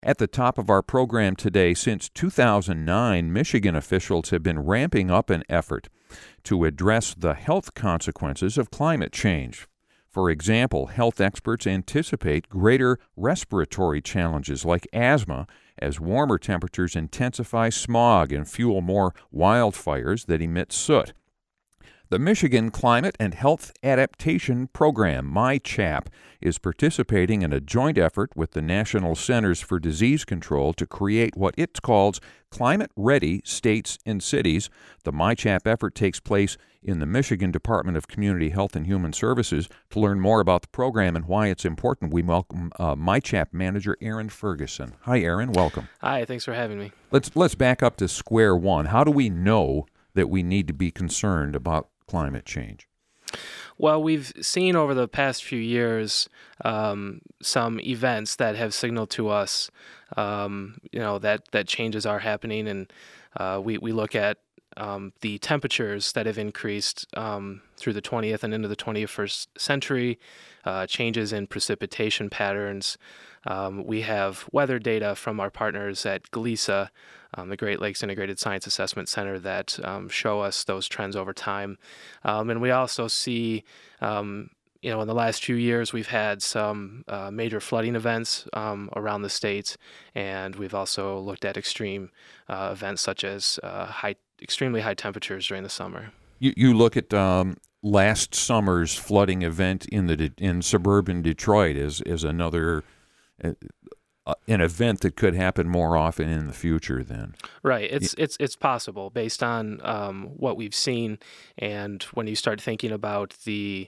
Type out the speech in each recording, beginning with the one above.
At the top of our program today, since 2009, Michigan officials have been ramping up an effort to address the health consequences of climate change. For example, health experts anticipate greater respiratory challenges like asthma as warmer temperatures intensify smog and fuel more wildfires that emit soot. The Michigan Climate and Health Adaptation Program, MyChap, is participating in a joint effort with the National Centers for Disease Control to create what it calls climate-ready states and cities. The MyChap effort takes place in the Michigan Department of Community Health and Human Services. To learn more about the program and why it's important, we welcome MyChap manager Aaron Ferguson. Hi, Aaron. Welcome. Hi. Thanks for having me. Let's back up to square one. How do we know that we need to be concerned about climate change? Well, we've seen over the past few years some events that have signaled to us, that changes are happening, and we look at the temperatures that have increased through the 20th and into the 21st century, changes in precipitation patterns. We have weather data from our partners at GLESA, the Great Lakes Integrated Science Assessment Center, that show us those trends over time. And we also see, in the last few years, we've had some major flooding events around the state, and we've also looked at extreme events such as extremely high temperatures during the summer. You look at last summer's flooding event in suburban Detroit as another an event that could happen more often in the future then. Right. It's possible based on what we've seen, and when you start thinking about the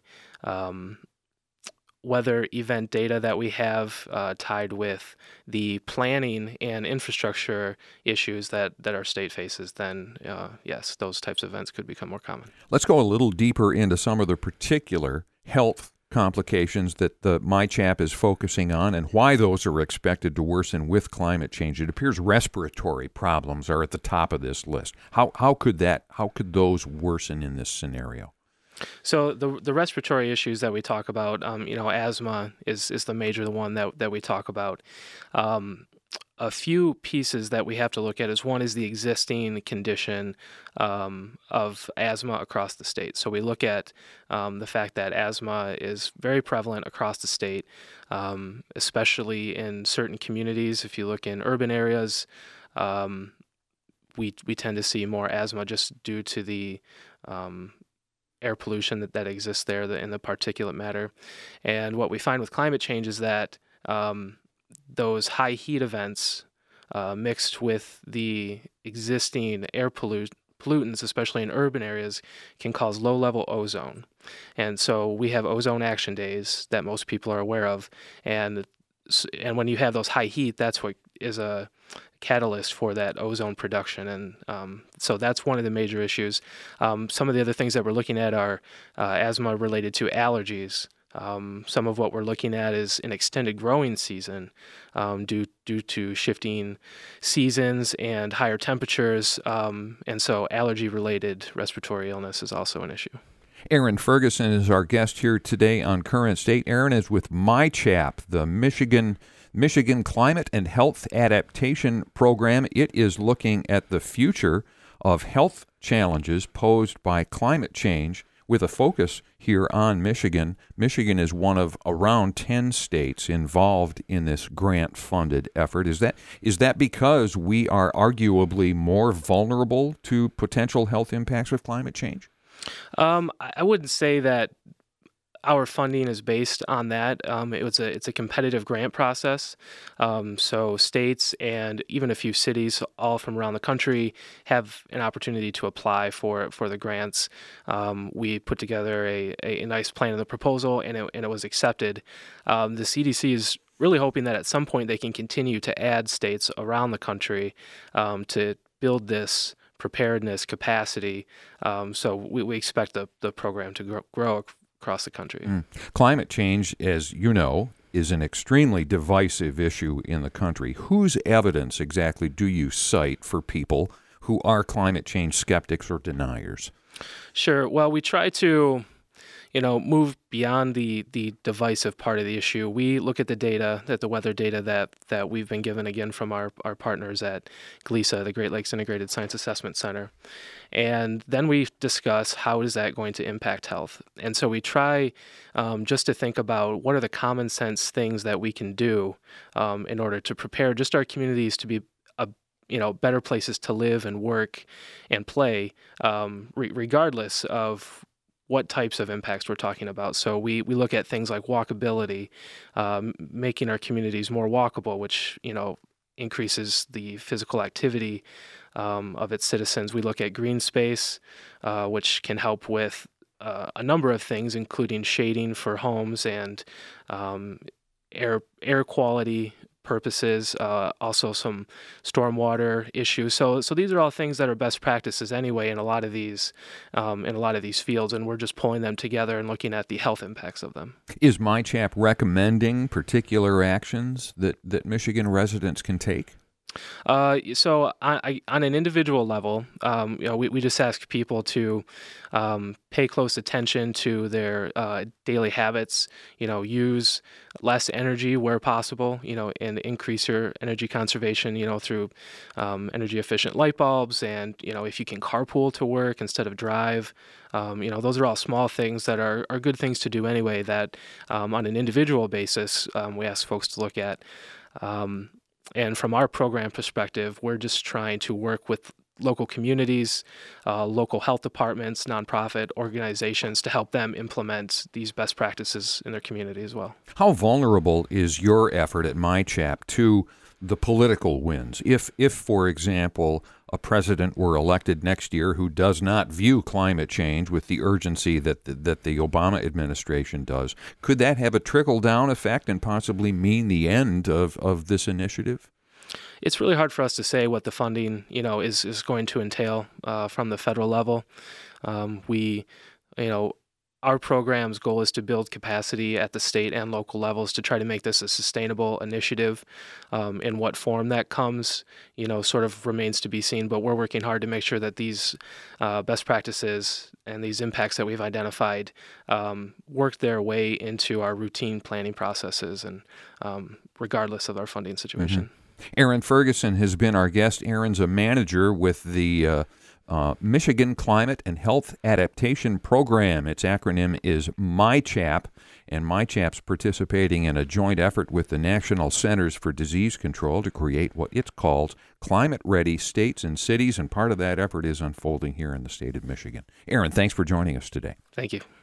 weather event data that we have tied with the planning and infrastructure issues that our state faces, then yes, those types of events could become more common. Let's go a little deeper into some of the particular health complications that the MyChap is focusing on and why those are expected to worsen with climate change. It appears respiratory problems are at the top of this list. How could those worsen in this scenario? So the respiratory issues that we talk about, asthma is the one that we talk about. A few pieces that we have to look at is one is the existing condition of asthma across the state. So we look at the fact that asthma is very prevalent across the state, especially in certain communities. If you look in urban areas, we tend to see more asthma just due to the air pollution that exists there in the particulate matter. And what we find with climate change is that those high heat events mixed with the existing air pollutants, especially in urban areas, can cause low-level ozone. And so we have ozone action days that most people are aware of. And when you have those high heat, that's what is a catalyst for that ozone production. And so that's one of the major issues. Some of the other things that we're looking at are asthma related to allergies. Some of what we're looking at is an extended growing season due to shifting seasons and higher temperatures, and so allergy-related respiratory illness is also an issue. Aaron Ferguson is our guest here today on Current State. Aaron is with MyChap, the Michigan Climate and Health Adaptation Program. It is looking at the future of health challenges posed by climate change, with a focus here on Michigan. Michigan is one of around 10 states involved in this grant-funded effort. Is that because we are arguably more vulnerable to potential health impacts with climate change? I wouldn't say that our funding is based on that. It's a competitive grant process. So states and even a few cities all from around the country have an opportunity to apply for the grants. We put together a nice plan of the proposal, and it was accepted. The CDC is really hoping that at some point they can continue to add states around the country to build this preparedness capacity. So we expect the program to grow across the country. Climate change, as you know, is an extremely divisive issue in the country. Whose evidence exactly do you cite for people who are climate change skeptics or deniers? Sure. Well, we try to move beyond the divisive part of the issue. We look at the data, the weather data that we've been given again from our partners at GLESA, the Great Lakes Integrated Science Assessment Center. And then we discuss how is that going to impact health. And so we try just to think about what are the common sense things that we can do in order to prepare just our communities to be better places to live and work and play, regardless of what types of impacts we're talking about. So we look at things like walkability, making our communities more walkable, which increases the physical activity of its citizens. We look at green space, which can help with a number of things, including shading for homes and air quality purposes, also some stormwater issues. So these are all things that are best practices anyway in a lot of these fields, and we're just pulling them together and looking at the health impacts of them. Is MyChap recommending particular actions that Michigan residents can take? So on an individual level, we just ask people to pay close attention to their daily habits. Use less energy where possible. And increase your energy conservation. Through energy efficient light bulbs, and if you can carpool to work instead of drive. Those are all small things that are good things to do anyway. That on an individual basis, we ask folks to look at. And from our program perspective, we're just trying to work with local communities, local health departments, nonprofit organizations to help them implement these best practices in their community as well. How vulnerable is your effort at MyChap to the political winds? If, for example, a president were elected next year who does not view climate change with the urgency that the Obama administration does, could that have a trickle-down effect and possibly mean the end of this initiative? It's really hard for us to say what the funding, is going to entail from the federal level. Our program's goal is to build capacity at the state and local levels to try to make this a sustainable initiative. In what form that comes, sort of remains to be seen, but we're working hard to make sure that these best practices and these impacts that we've identified work their way into our routine planning processes, and regardless of our funding situation. Mm-hmm. Aaron Ferguson has been our guest. Aaron's a manager with the Michigan Climate and Health Adaptation Program. Its acronym is MyChap, and MyChap's participating in a joint effort with the National Centers for Disease Control to create what it's called climate-ready states and cities, and part of that effort is unfolding here in the state of Michigan. Aaron, thanks for joining us today. Thank you.